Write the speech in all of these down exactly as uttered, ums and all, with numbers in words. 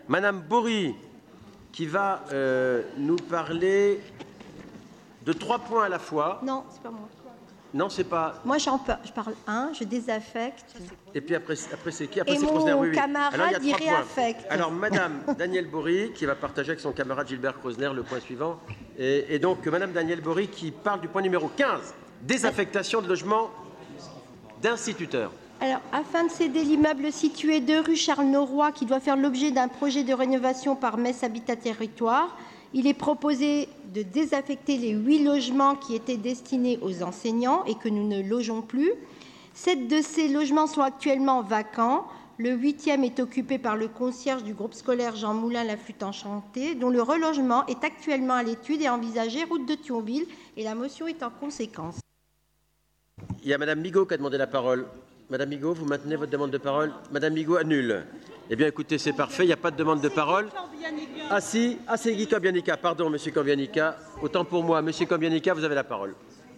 Madame Bory, qui va euh, nous parler de trois points à la fois. Non, c'est pas moi. Non, c'est pas... Moi, j'en par... je parle un, je désaffecte. Et puis après, après c'est qui? Après, Et c'est mon Crosner. Oui, oui. camarade, Alors, il y a il trois points. réaffecte. Alors, Madame Danielle Bory, qui va partager avec son camarade Gilbert Crosner le point suivant. Et, et donc, Madame Danielle Bory, qui parle du point numéro quinze, désaffectation de logements d'instituteurs. Alors, afin de céder l'immeuble situé deux rue Charles-Noroy, qui doit faire l'objet d'un projet de rénovation par Metz Habitat Territoire, il est proposé de désaffecter les huit logements qui étaient destinés aux enseignants et que nous ne logeons plus. Sept de ces logements sont actuellement vacants. Le huitième est occupé par le concierge du groupe scolaire Jean Moulin La Flûte Enchantée, dont le relogement est actuellement à l'étude et envisagé route de Thionville. Et la motion est en conséquence. Il y a Madame Migaud qui a demandé la parole. Madame Migaud, vous maintenez votre demande de parole? Madame Migaud annule. Eh bien, écoutez, c'est parfait, il n'y a pas de demande de parole. Ah si, ah, c'est Guy Kambianica, pardon, Monsieur Kambianica. Autant pour moi, Monsieur Kambianica, vous avez la parole.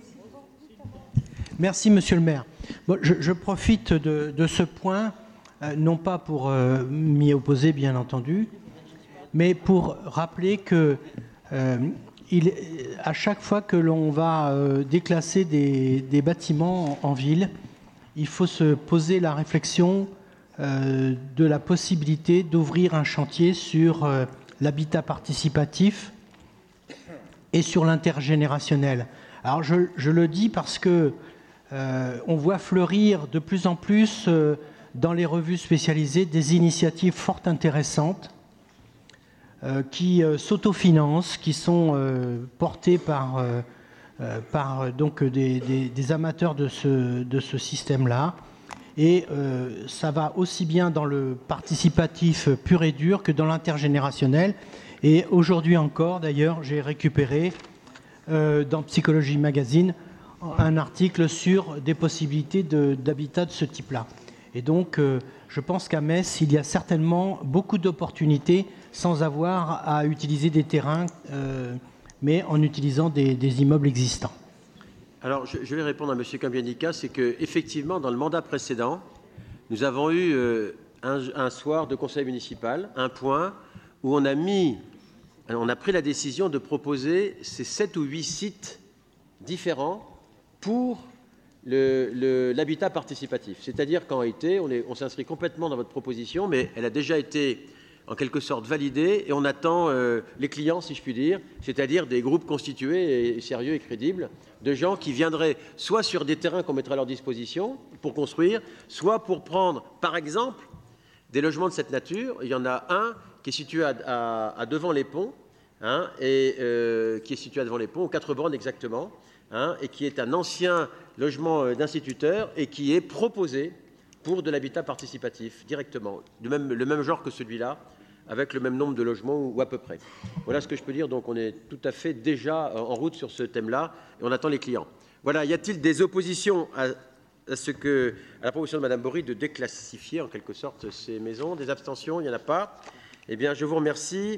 Merci, Monsieur le maire. Bon, je, je profite de, de ce point, euh, non pas pour euh, m'y opposer, bien entendu, mais pour rappeler que euh, il, à chaque fois que l'on va euh, déclasser des, des bâtiments en, en ville, il faut se poser la réflexion euh, de la possibilité d'ouvrir un chantier sur euh, l'habitat participatif et sur l'intergénérationnel. Alors je, je le dis parce que euh, on voit fleurir de plus en plus euh, dans les revues spécialisées des initiatives fort intéressantes euh, qui euh, s'autofinancent, qui sont euh, portées par, euh, euh, par donc, des, des, des amateurs de ce, de ce système-là. Et euh, ça va aussi bien dans le participatif pur et dur que dans l'intergénérationnel. Et aujourd'hui encore, d'ailleurs, j'ai récupéré euh, dans Psychologie Magazine un article sur des possibilités de, d'habitat de ce type-là. Et donc, euh, je pense qu'à Metz, il y a certainement beaucoup d'opportunités sans avoir à utiliser des terrains, euh, mais en utilisant des, des immeubles existants. Alors, je, je vais répondre à M. Kambianica, c'est qu'effectivement, dans le mandat précédent, nous avons eu euh, un, un soir de conseil municipal, un point où on a mis, on a pris la décision de proposer ces sept ou huit sites différents pour le, le, l'habitat participatif. C'est-à-dire qu'en réalité, on, est, on s'inscrit complètement dans votre proposition, mais elle a déjà été en quelque sorte validée et on attend euh, les clients, si je puis dire, c'est-à-dire des groupes constitués et sérieux et crédibles, de gens qui viendraient soit sur des terrains qu'on mettrait à leur disposition pour construire, soit pour prendre, par exemple, des logements de cette nature. Il y en a un qui est situé à, à, à devant les ponts, hein, et euh, qui est situé à devant les ponts, aux quatre bornes exactement, hein, et qui est un ancien logement d'instituteurs et qui est proposé pour de l'habitat participatif directement, de même, le même genre que celui-là, avec le même nombre de logements ou à peu près. Voilà ce que je peux dire. Donc on est tout à fait déjà en route sur ce thème-là et on attend les clients. Voilà, y a-t-il des oppositions à, à, ce que, à la proposition de Mme Bory de déclassifier en quelque sorte ces maisons? Des abstentions? Il n'y en a pas. Eh bien, je vous remercie.